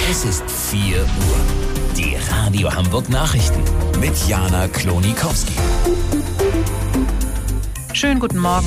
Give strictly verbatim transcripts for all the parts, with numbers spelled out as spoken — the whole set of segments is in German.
Es ist vier Uhr. Die Radio Hamburg Nachrichten mit Jana Klonikowski. Schönen guten Morgen.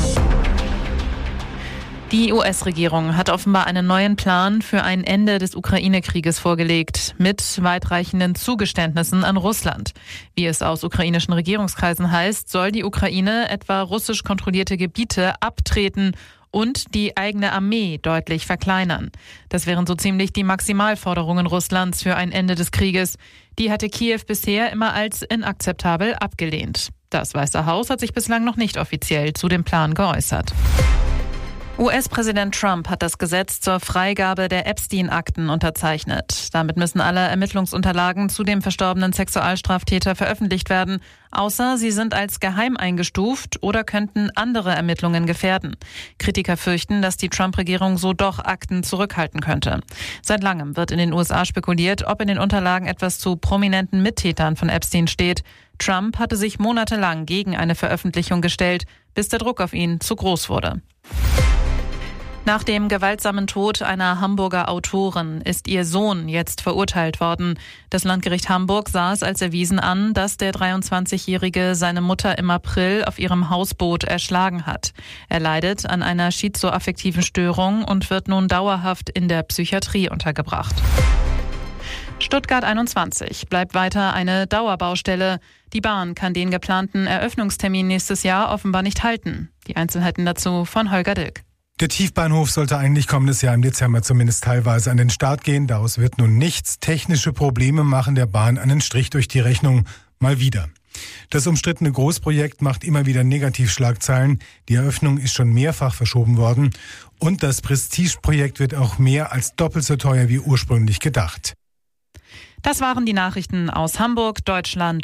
Die U S-Regierung hat offenbar einen neuen Plan für ein Ende des Ukraine-Krieges vorgelegt, mit weitreichenden Zugeständnissen an Russland. Wie es aus ukrainischen Regierungskreisen heißt, soll die Ukraine etwa russisch kontrollierte Gebiete abtreten und die eigene Armee deutlich verkleinern. Das wären so ziemlich die Maximalforderungen Russlands für ein Ende des Krieges. Die hatte Kiew bisher immer als inakzeptabel abgelehnt. Das Weiße Haus hat sich bislang noch nicht offiziell zu dem Plan geäußert. U S-Präsident Trump hat das Gesetz zur Freigabe der Epstein-Akten unterzeichnet. Damit müssen alle Ermittlungsunterlagen zu dem verstorbenen Sexualstraftäter veröffentlicht werden, außer sie sind als geheim eingestuft oder könnten andere Ermittlungen gefährden. Kritiker fürchten, dass die Trump-Regierung so doch Akten zurückhalten könnte. Seit langem wird in den U S A spekuliert, ob in den Unterlagen etwas zu prominenten Mittätern von Epstein steht. Trump hatte sich monatelang gegen eine Veröffentlichung gestellt, bis der Druck auf ihn zu groß wurde. Nach dem gewaltsamen Tod einer Hamburger Autorin ist ihr Sohn jetzt verurteilt worden. Das Landgericht Hamburg sah es als erwiesen an, dass der dreiundzwanzigjährige seine Mutter im April auf ihrem Hausboot erschlagen hat. Er leidet an einer schizoaffektiven Störung und wird nun dauerhaft in der Psychiatrie untergebracht. Stuttgart einundzwanzig bleibt weiter eine Dauerbaustelle. Die Bahn kann den geplanten Eröffnungstermin nächstes Jahr offenbar nicht halten. Die Einzelheiten dazu von Holger Dilk. Der Tiefbahnhof sollte eigentlich kommendes Jahr im Dezember zumindest teilweise an den Start gehen. Daraus wird nun nichts. Technische Probleme machen der Bahn einen Strich durch die Rechnung. Mal wieder. Das umstrittene Großprojekt macht immer wieder Negativschlagzeilen. Die Eröffnung ist schon mehrfach verschoben worden. Und das Prestigeprojekt wird auch mehr als doppelt so teuer wie ursprünglich gedacht. Das waren die Nachrichten aus Hamburg, Deutschland